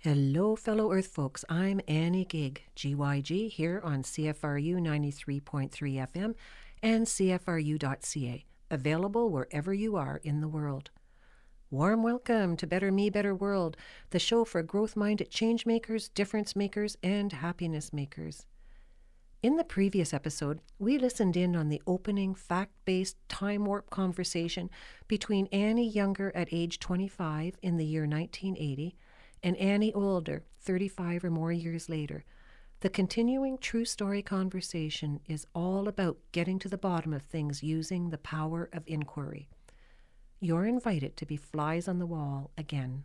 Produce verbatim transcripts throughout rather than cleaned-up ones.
Hello, fellow Earth folks. I'm Annie Gig, G Y G, here on C F R U ninety-three point three F M and C F R U dot C A, available wherever you are in the world. Warm welcome to Better Me, Better World, the show for growth-minded change makers, difference makers, and happiness makers. In the previous episode, we listened in on the opening, fact-based, time warp conversation between Annie Younger at age twenty-five in the year nineteen eighty and Annie Older, thirty-five or more years later. The continuing true story conversation is all about getting to the bottom of things using the power of inquiry. You're invited to be flies on the wall again.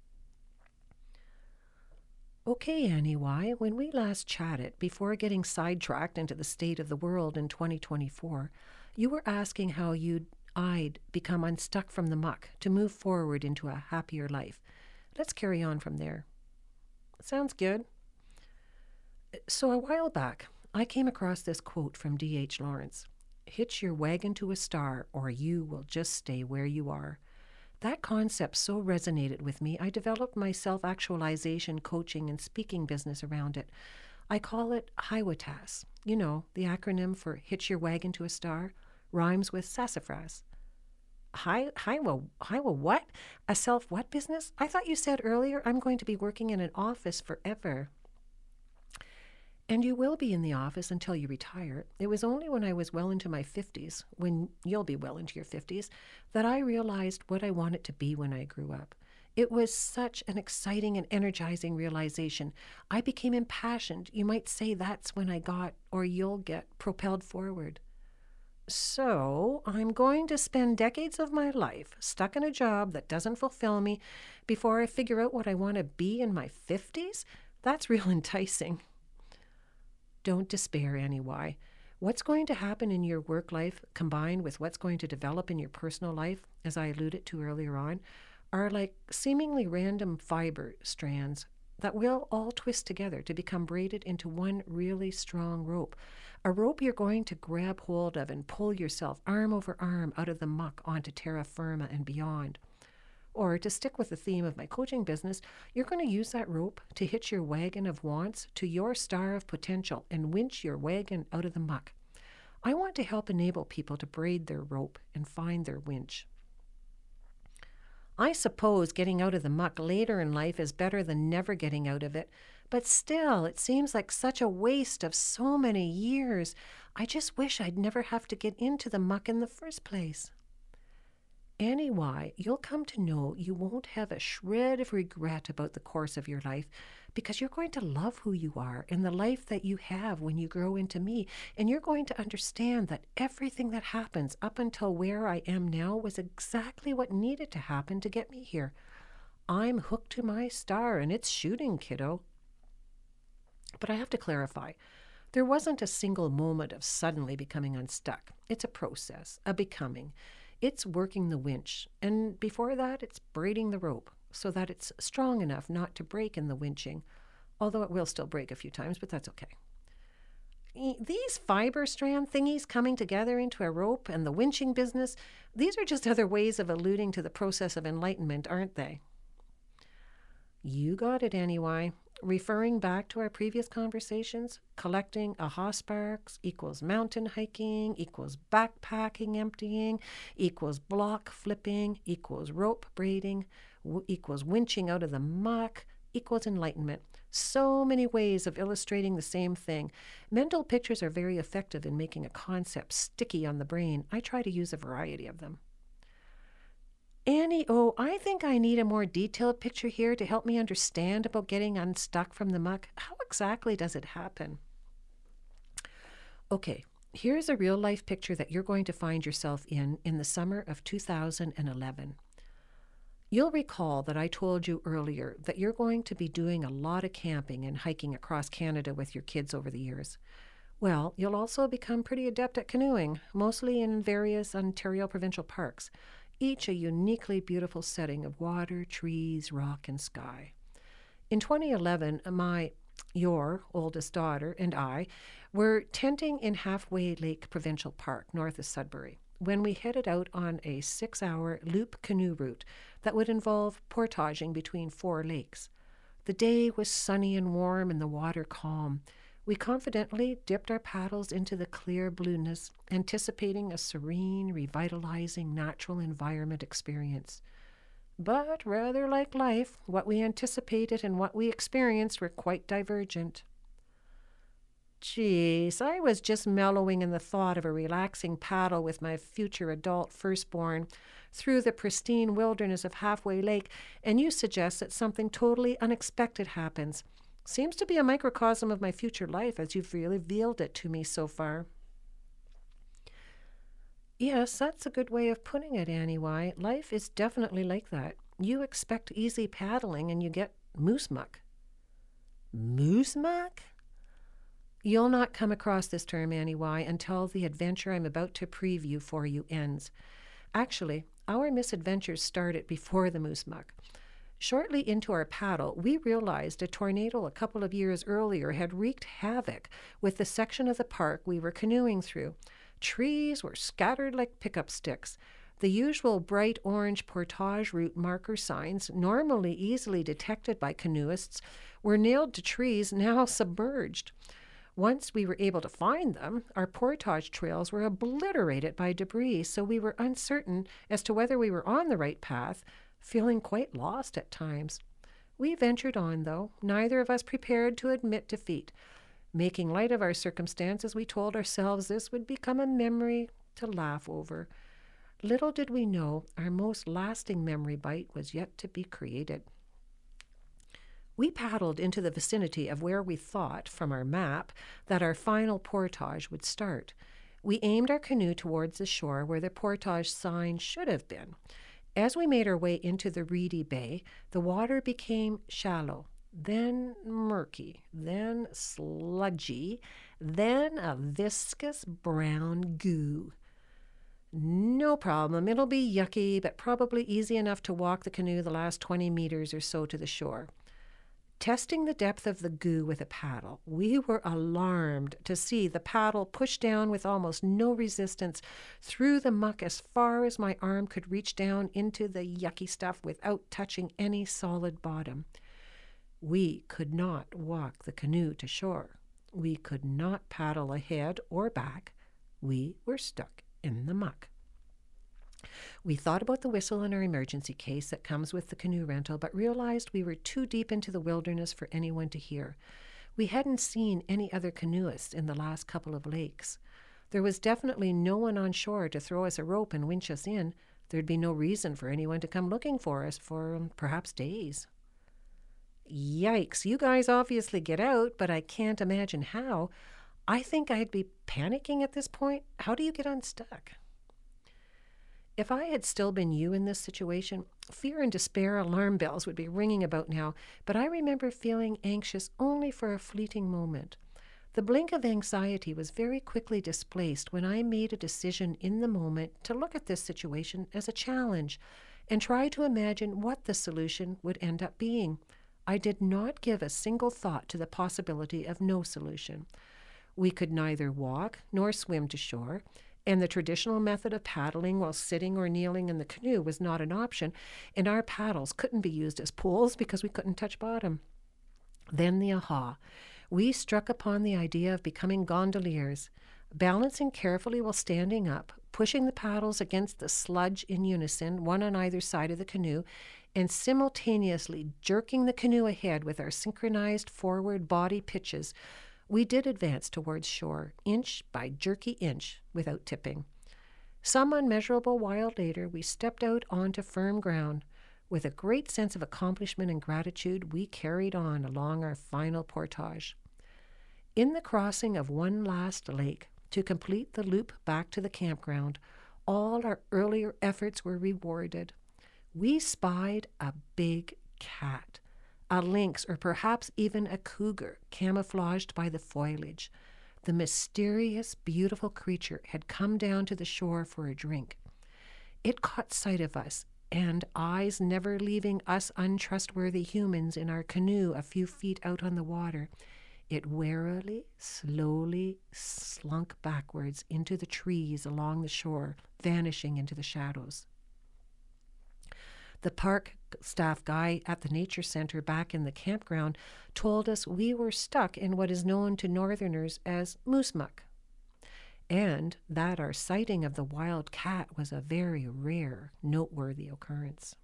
Okay, Annie Y., when we last chatted, before getting sidetracked into the state of the world in twenty twenty-four, you were asking how you'd, I'd become unstuck from the muck to move forward into a happier life. Let's carry on from there. Sounds good. So a while back, I came across this quote from D H Lawrence. Hitch your wagon to a star, or you will just stay where you are. That concept so resonated with me, I developed my self-actualization coaching and speaking business around it. I call it HIWATAS. You know, the acronym for Hitch Your Wagon to a Star, rhymes with sassafras. Hi, Hiwa, Hiwa what? A self-what business? I thought you said earlier I'm going to be working in an office forever. And you will be in the office until you retire. It was only when I was well into my fifties, when you'll be well into your fifties, that I realized what I wanted to be when I grew up. It was such an exciting and energizing realization. I became impassioned. You might say that's when I got, or you'll get, propelled forward. So I'm going to spend decades of my life stuck in a job that doesn't fulfill me before I figure out what I want to be in my fifties? That's real enticing. Don't despair, Annie Y. What's going to happen in your work life combined with what's going to develop in your personal life, as I alluded to earlier on, are like seemingly random fiber strands that will all twist together to become braided into one really strong rope. A rope you're going to grab hold of and pull yourself arm over arm out of the muck onto terra firma and beyond. Or, to stick with the theme of my coaching business, you're going to use that rope to hitch your wagon of wants to your star of potential and winch your wagon out of the muck. I want to help enable people to braid their rope and find their winch. I suppose getting out of the muck later in life is better than never getting out of it, but still, it seems like such a waste of so many years. I just wish I'd never have to get into the muck in the first place. Annie Y., you'll come to know you won't have a shred of regret about the course of your life because you're going to love who you are and the life that you have when you grow into me, and you're going to understand that everything that happens up until where I am now was exactly what needed to happen to get me here. I'm hooked to my star and it's shooting, kiddo. But I have to clarify. There wasn't a single moment of suddenly becoming unstuck. It's a process, a becoming. It's working the winch, and before that, it's braiding the rope so that it's strong enough not to break in the winching, although it will still break a few times, but that's okay. These fiber strand thingies coming together into a rope and the winching business, these are just other ways of alluding to the process of enlightenment, aren't they? You got it, Annie Y. Referring back to our previous conversations, collecting aha sparks equals mountain hiking, equals backpacking emptying, equals block flipping, equals rope braiding, w- equals winching out of the muck, equals enlightenment. So many ways of illustrating the same thing. Mental pictures are very effective in making a concept sticky on the brain. I try to use a variety of them. Annie, oh, I think I need a more detailed picture here to help me understand about getting unstuck from the muck. How exactly does it happen? Okay, here's a real-life picture that you're going to find yourself in in the summer of two thousand eleven. You'll recall that I told you earlier that you're going to be doing a lot of camping and hiking across Canada with your kids over the years. Well, you'll also become pretty adept at canoeing, mostly in various Ontario provincial parks, each a uniquely beautiful setting of water, trees, rock, and sky. In twenty eleven, my, your oldest daughter and I were tenting in Halfway Lake Provincial Park, north of Sudbury, when we headed out on a six-hour loop canoe route that would involve portaging between four lakes. The day was sunny and warm and the water calm. We confidently dipped our paddles into the clear blueness, anticipating a serene, revitalizing natural environment experience. But rather like life, what we anticipated and what we experienced were quite divergent. Geez, I was just mellowing in the thought of a relaxing paddle with my future adult firstborn through the pristine wilderness of Halfway Lake, and you suggest that something totally unexpected happens. Seems to be a microcosm of my future life as you've really revealed it to me so far. Yes, that's a good way of putting it, Annie Y. Life is definitely like that. You expect easy paddling and you get moose muck. Moose muck? You'll not come across this term, Annie Y, until the adventure I'm about to preview for you ends. Actually, our misadventures started before the moose muck. Shortly into our paddle, we realized a tornado a couple of years earlier had wreaked havoc with the section of the park we were canoeing through. Trees were scattered like pickup sticks. The usual bright orange portage route marker signs, normally easily detected by canoeists, were nailed to trees now submerged. Once we were able to find them, our portage trails were obliterated by debris, so we were uncertain as to whether we were on the right path, feeling quite lost at times. We ventured on, though, neither of us prepared to admit defeat. Making light of our circumstances, we told ourselves this would become a memory to laugh over. Little did we know our most lasting memory bite was yet to be created. We paddled into the vicinity of where we thought, from our map, that our final portage would start. We aimed our canoe towards the shore where the portage sign should have been. As we made our way into the reedy bay, the water became shallow, then murky, then sludgy, then a viscous brown goo. No problem, it'll be yucky, but probably easy enough to walk the canoe the last twenty meters or so to the shore. Testing the depth of the goo with a paddle, we were alarmed to see the paddle push down with almost no resistance through the muck as far as my arm could reach down into the yucky stuff without touching any solid bottom. We could not walk the canoe to shore. We could not paddle ahead or back. We were stuck in the muck. We thought about the whistle in our emergency case that comes with the canoe rental, but realized we were too deep into the wilderness for anyone to hear. We hadn't seen any other canoeists in the last couple of lakes. There was definitely no one on shore to throw us a rope and winch us in. There'd be no reason for anyone to come looking for us for um, perhaps days. Yikes, you guys obviously get out, but I can't imagine how. I think I'd be panicking at this point. How do you get unstuck? If I had still been you in this situation, fear and despair alarm bells would be ringing about now, but I remember feeling anxious only for a fleeting moment. The blink of anxiety was very quickly displaced when I made a decision in the moment to look at this situation as a challenge and try to imagine what the solution would end up being. I did not give a single thought to the possibility of no solution. We could neither walk nor swim to shore, and the traditional method of paddling while sitting or kneeling in the canoe was not an option, and our paddles couldn't be used as poles because we couldn't touch bottom. Then the aha. We struck upon the idea of becoming gondoliers, balancing carefully while standing up, pushing the paddles against the sludge in unison, one on either side of the canoe, and simultaneously jerking the canoe ahead with our synchronized forward body pitches. We did advance towards shore, inch by jerky inch, without tipping. Some unmeasurable while later, we stepped out onto firm ground. With a great sense of accomplishment and gratitude, we carried on along our final portage. In the crossing of one last lake, to complete the loop back to the campground, all our earlier efforts were rewarded. We spied a big cat, a lynx, or perhaps even a cougar, camouflaged by the foliage. The mysterious, beautiful creature had come down to the shore for a drink. It caught sight of us, and eyes never leaving us untrustworthy humans in our canoe a few feet out on the water, it warily, slowly slunk backwards into the trees along the shore, vanishing into the shadows. The park staff guy at the nature center back in the campground told us we were stuck in what is known to northerners as moose muck, and that our sighting of the wild cat was a very rare, noteworthy occurrence.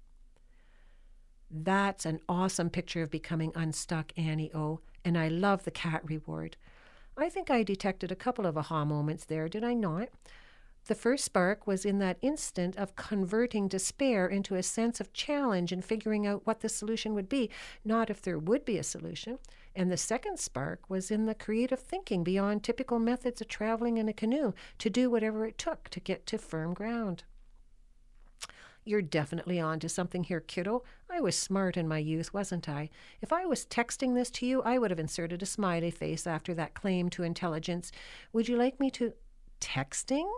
That's an awesome picture of becoming unstuck, Annie O, and I love the cat reward. I think I detected a couple of aha moments there, did I not? The first spark was in that instant of converting despair into a sense of challenge and figuring out what the solution would be, not if there would be a solution. And the second spark was in the creative thinking beyond typical methods of traveling in a canoe to do whatever it took to get to firm ground. You're definitely on to something here, kiddo. I was smart in my youth, wasn't I? If I was texting this to you, I would have inserted a smiley face after that claim to intelligence. Would you like me to... Texting?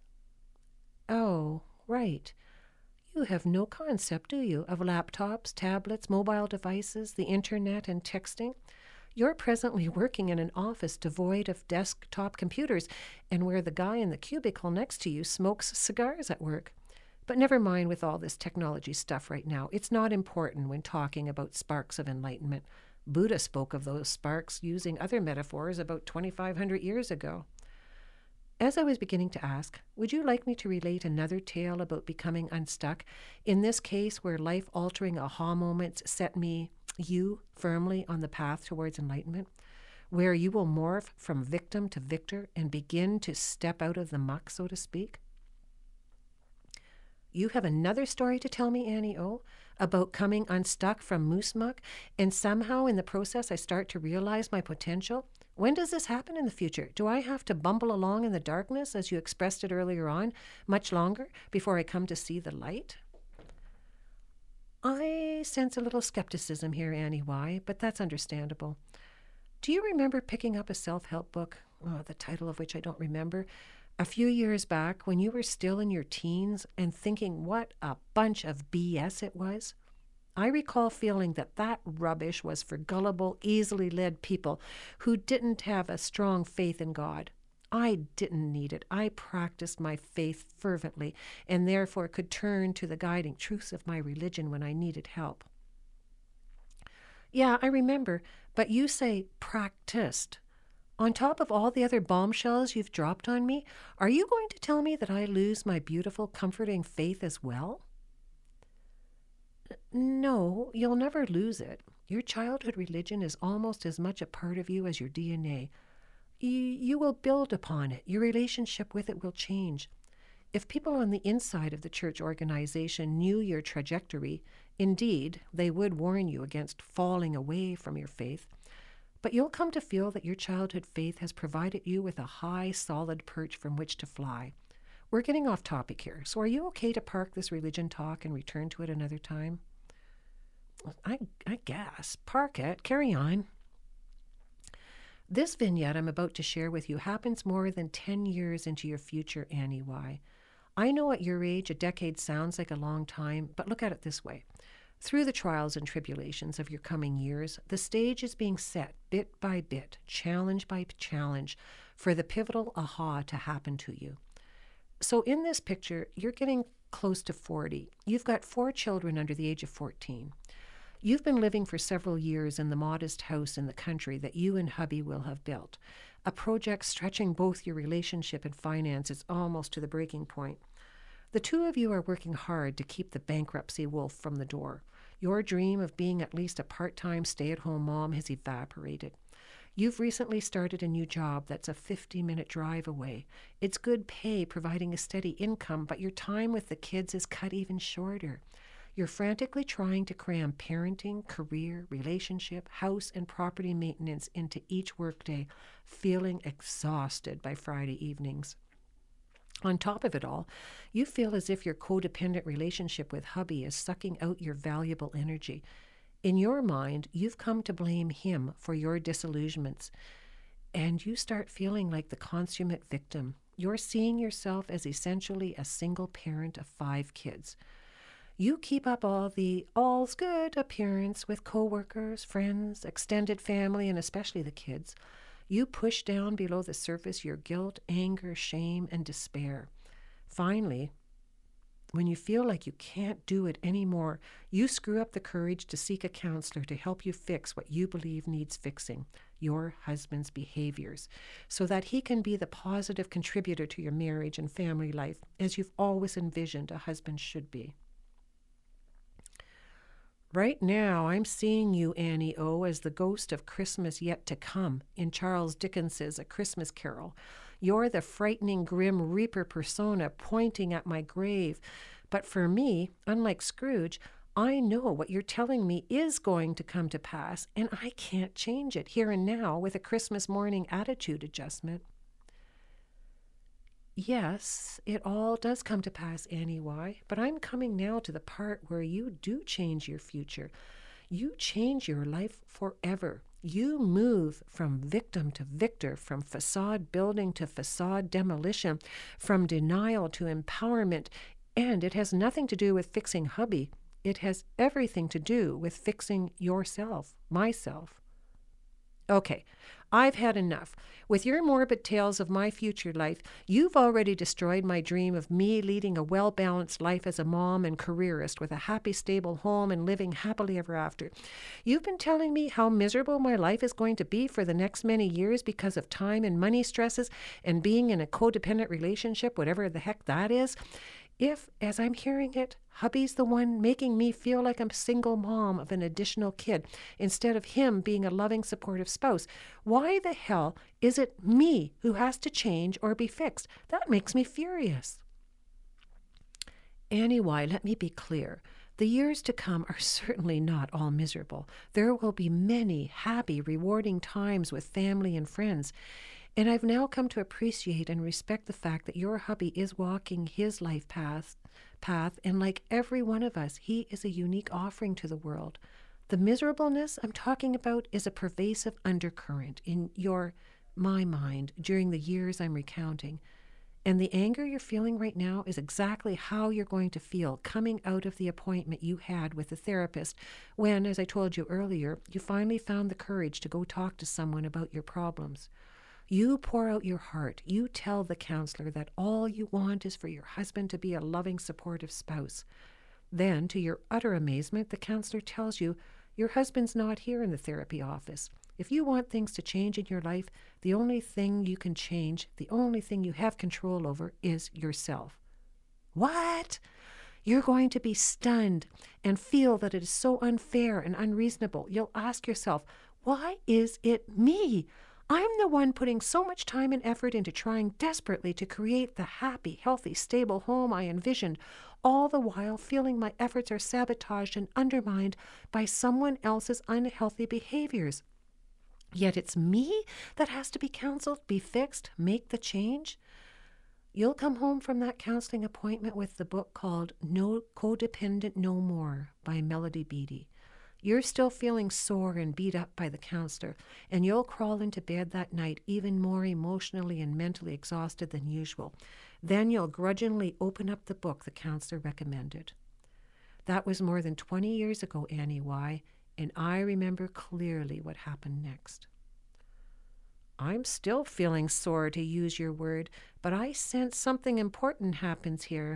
Oh, right. You have no concept, do you, of laptops, tablets, mobile devices, the internet, and texting? You're presently working in an office devoid of desktop computers and where the guy in the cubicle next to you smokes cigars at work. But never mind with all this technology stuff right now. It's not important when talking about sparks of enlightenment. Buddha spoke of those sparks using other metaphors about twenty-five hundred years ago. As I was beginning to ask, would you like me to relate another tale about becoming unstuck, in this case where life-altering aha moments set me, you, firmly on the path towards enlightenment, where you will morph from victim to victor and begin to step out of the muck, so to speak? You have another story to tell me, Annie O, about coming unstuck from moose muck, and somehow in the process I start to realize my potential? When does this happen in the future? Do I have to bumble along in the darkness, as you expressed it earlier on, much longer before I come to see the light? I sense a little skepticism here, Annie Y, but that's understandable. Do you remember picking up a self-help book, oh, the title of which I don't remember, a few years back when you were still in your teens and thinking what a bunch of B S it was? I recall feeling that that rubbish was for gullible, easily led people who didn't have a strong faith in God. I didn't need it. I practiced my faith fervently and therefore could turn to the guiding truths of my religion when I needed help. Yeah, I remember, but you say practiced. On top of all the other bombshells you've dropped on me, are you going to tell me that I lose my beautiful, comforting faith as well? No, you'll never lose it. Your childhood religion is almost as much a part of you as your D N A. You, you will build upon it. Your relationship with it will change. If people on the inside of the church organization knew your trajectory, indeed, they would warn you against falling away from your faith. But you'll come to feel that your childhood faith has provided you with a high, solid perch from which to fly. We're getting off topic here, so are you okay to park this religion talk and return to it another time? I, I guess. Park it. Carry on. This vignette I'm about to share with you happens more than ten years into your future, Annie Y. I know at your age a decade sounds like a long time, but look at it this way. Through the trials and tribulations of your coming years, the stage is being set bit by bit, challenge by challenge, for the pivotal aha to happen to you. So in this picture, you're getting close to forty. You've got four children under the age of fourteen. You've been living for several years in the modest house in the country that you and hubby will have built, a project stretching both your relationship and finances almost to the breaking point. The two of you are working hard to keep the bankruptcy wolf from the door. Your dream of being at least a part-time stay-at-home mom has evaporated. You've recently started a new job that's a fifty-minute drive away. It's good pay, providing a steady income, but your time with the kids is cut even shorter. You're frantically trying to cram parenting, career, relationship, house, and property maintenance into each workday, feeling exhausted by Friday evenings. On top of it all, you feel as if your codependent relationship with hubby is sucking out your valuable energy. In your mind, you've come to blame him for your disillusionments, and you start feeling like the consummate victim. You're seeing yourself as essentially a single parent of five kids. You keep up all the all's good appearance with coworkers, friends, extended family, and especially the kids. You push down below the surface your guilt, anger, shame, and despair. Finally, When you feel like you can't do it anymore, you screw up the courage to seek a counselor to help you fix what you believe needs fixing, your husband's behaviors, so that he can be the positive contributor to your marriage and family life, as you've always envisioned a husband should be. Right now, I'm seeing you, Annie O, as the ghost of Christmas yet to come in Charles Dickens's A Christmas Carol. You're the frightening, grim reaper persona pointing at my grave. But for me, unlike Scrooge, I know what you're telling me is going to come to pass, and I can't change it here and now with a Christmas morning attitude adjustment. Yes, it all does come to pass, Annie Y, but I'm coming now to the part where you do change your future. You change your life forever. You move from victim to victor, from facade building to facade demolition, from denial to empowerment, and it has nothing to do with fixing hubby. It has everything to do with fixing yourself, myself. Okay, I've had enough. With your morbid tales of my future life, you've already destroyed my dream of me leading a well-balanced life as a mom and careerist with a happy, stable home and living happily ever after. You've been telling me how miserable my life is going to be for the next many years because of time and money stresses and being in a codependent relationship, whatever the heck that is. If, as I'm hearing it, hubby's the one making me feel like I'm a single mom of an additional kid instead of him being a loving, supportive spouse, why the hell is it me who has to change or be fixed? That makes me furious. Annie Y, let me be clear. The years to come are certainly not all miserable. There will be many happy, rewarding times with family and friends. And I've now come to appreciate and respect the fact that your hubby is walking his life path, path, and like every one of us, he is a unique offering to the world. The miserableness I'm talking about is a pervasive undercurrent in your, my mind during the years I'm recounting. And the anger you're feeling right now is exactly how you're going to feel coming out of the appointment you had with the therapist when, as I told you earlier, you finally found the courage to go talk to someone about your problems. You pour out your heart. You tell the counselor that all you want is for your husband to be a loving, supportive spouse. Then, to your utter amazement, the counselor tells you your husband's not here in the therapy office. If you want things to change in your life, the only thing you can change, the only thing you have control over is yourself. What? You're going to be stunned and feel that it is so unfair and unreasonable. You'll ask yourself, why is it me? I'm the one putting so much time and effort into trying desperately to create the happy, healthy, stable home I envisioned, all the while feeling my efforts are sabotaged and undermined by someone else's unhealthy behaviors. Yet it's me that has to be counseled, be fixed, make the change. You'll come home from that counseling appointment with the book called No Codependent No More by Melody Beattie. You're still feeling sore and beat up by the counselor, and you'll crawl into bed that night even more emotionally and mentally exhausted than usual. Then you'll grudgingly open up the book the counselor recommended. That was more than twenty years ago, Annie Y., and I remember clearly what happened next. I'm still feeling sore, to use your word, but I sense something important happens here.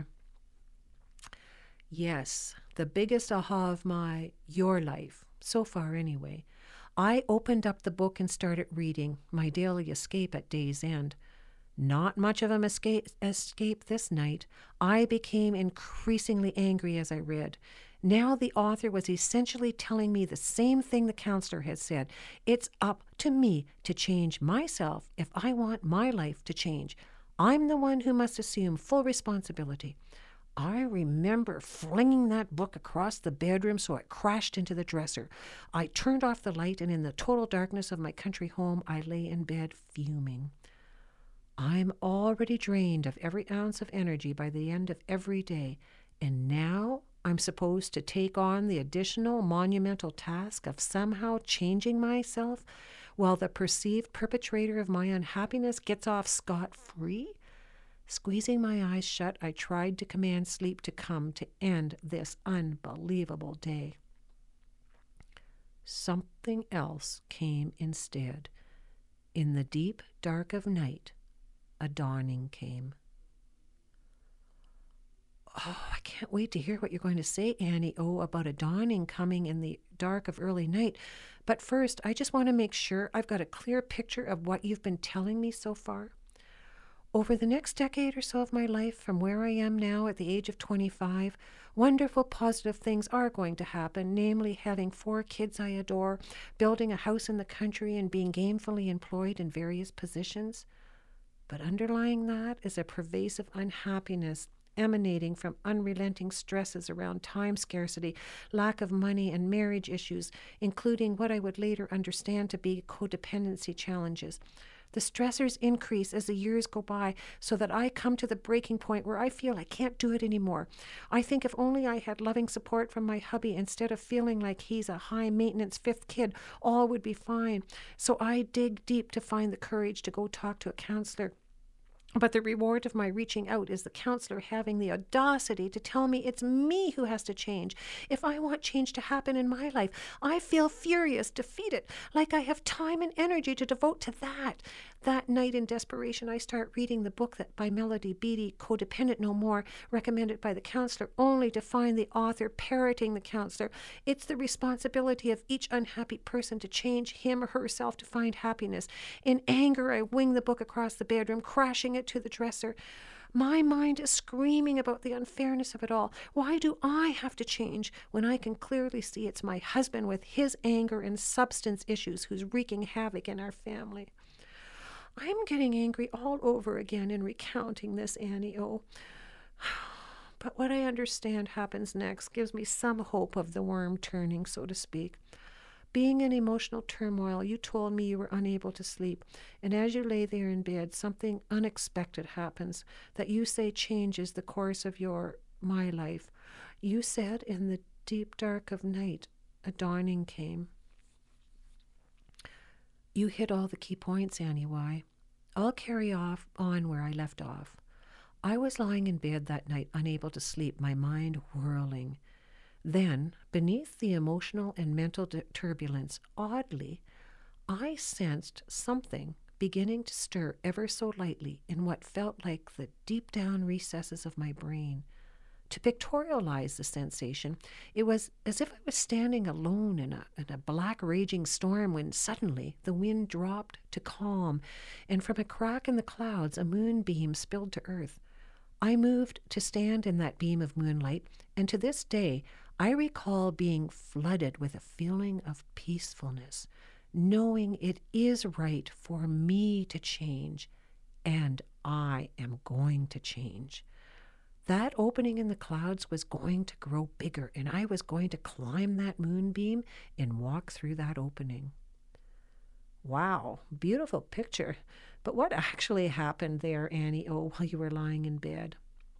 Yes, the biggest aha of my, your life, so far anyway. I opened up the book and started reading, my daily escape at day's end. Not much of an escape, escape this night. I became increasingly angry as I read. Now the author was essentially telling me the same thing the counselor had said. It's up to me to change myself if I want my life to change. I'm the one who must assume full responsibility. I remember flinging that book across the bedroom so it crashed into the dresser. I turned off the light, and in the total darkness of my country home, I lay in bed fuming. I'm already drained of every ounce of energy by the end of every day, and now I'm supposed to take on the additional monumental task of somehow changing myself while the perceived perpetrator of my unhappiness gets off scot-free? Squeezing my eyes shut, I tried to command sleep to come to end this unbelievable day. Something else came instead. In the deep dark of night, a dawning came. Oh, I can't wait to hear what you're going to say, Annie O, about a dawning coming in the dark of early night. But first, I just want to make sure I've got a clear picture of what you've been telling me so far. Over the next decade or so of my life, from where I am now at the age of twenty-five, wonderful positive things are going to happen, namely having four kids I adore, building a house in the country, and being gainfully employed in various positions. But underlying that is a pervasive unhappiness emanating from unrelenting stresses around time scarcity, lack of money, and marriage issues, including what I would later understand to be codependency challenges. The stressors increase as the years go by, so that I come to the breaking point where I feel I can't do it anymore. I think if only I had loving support from my hubby instead of feeling like he's a high-maintenance fifth kid, all would be fine. So I dig deep to find the courage to go talk to a counselor. But the reward of my reaching out is the counselor having the audacity to tell me it's me who has to change. If I want change to happen in my life, I feel furious, defeated, like I have time and energy to devote to that. That night in desperation, I start reading the book that by Melody Beattie, Codependent No More, recommended by the counselor, only to find the author parroting the counselor. It's the responsibility of each unhappy person to change him or herself to find happiness. In anger, I wing the book across the bedroom, crashing it to the dresser. My mind is screaming about the unfairness of it all. Why do I have to change when I can clearly see it's my husband with his anger and substance issues who's wreaking havoc in our family? I'm getting angry all over again in recounting this, Annie O. But what I understand happens next gives me some hope of the worm turning, so to speak. Being in emotional turmoil, you told me you were unable to sleep, and as you lay there in bed, something unexpected happens that you say changes the course of your, my life. You said in the deep dark of night, a dawning came. You hit all the key points, Annie Y. I'll carry off on where I left off. I was lying in bed that night, unable to sleep, my mind whirling. Then, beneath the emotional and mental d- turbulence, oddly, I sensed something beginning to stir ever so lightly in what felt like the deep down recesses of my brain. To pictorialize the sensation, it was as if I was standing alone in a, in a black raging storm when suddenly the wind dropped to calm, and from a crack in the clouds a moonbeam spilled to earth. I moved to stand in that beam of moonlight, and to this day I recall being flooded with a feeling of peacefulness, knowing it is right for me to change, and I am going to change. That opening in the clouds was going to grow bigger, and I was going to climb that moonbeam and walk through that opening. Wow, beautiful picture. But what actually happened there, Annie O, while you were lying in bed?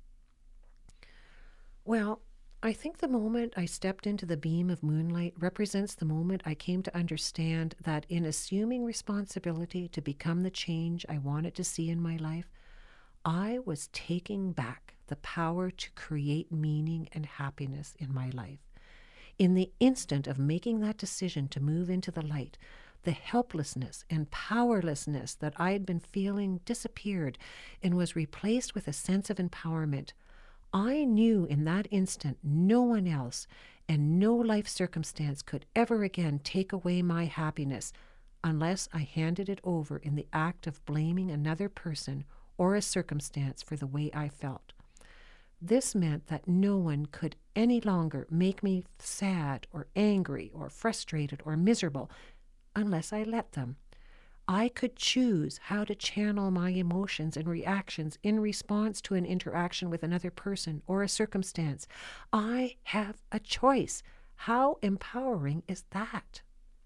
Well, I think the moment I stepped into the beam of moonlight represents the moment I came to understand that in assuming responsibility to become the change I wanted to see in my life, I was taking back the power to create meaning and happiness in my life. In the instant of making that decision to move into the light, the helplessness and powerlessness that I had been feeling disappeared and was replaced with a sense of empowerment. I knew in that instant no one else and no life circumstance could ever again take away my happiness unless I handed it over in the act of blaming another person or a circumstance for the way I felt. This meant that no one could any longer make me sad or angry or frustrated or miserable unless I let them. I could choose how to channel my emotions and reactions in response to an interaction with another person or a circumstance. I have a choice. How empowering is that?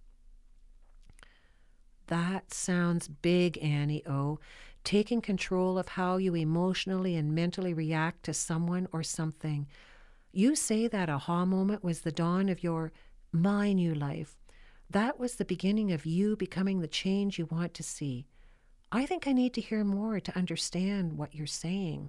That sounds big, Annie O. Taking control of how you emotionally and mentally react to someone or something. You say that aha moment was the dawn of your, my new life. That was the beginning of you becoming the change you want to see. I think I need to hear more to understand what you're saying.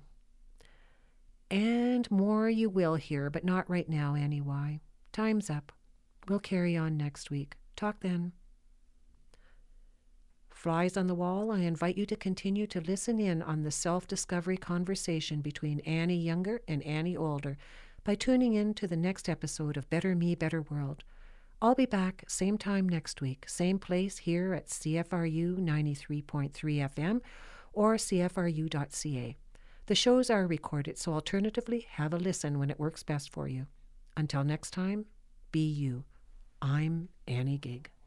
And more you will hear, but not right now, Annie Y. Time's up. We'll carry on next week. Talk then. Flies on the wall, I invite you to continue to listen in on the self-discovery conversation between Annie Younger and Annie Older by tuning in to the next episode of Better Me, Better World. I'll be back same time next week, same place here at C F R U ninety-three point three F M or C F R U dot C A. The shows are recorded, so alternatively, have a listen when it works best for you. Until next time, be you. I'm Annie Gig.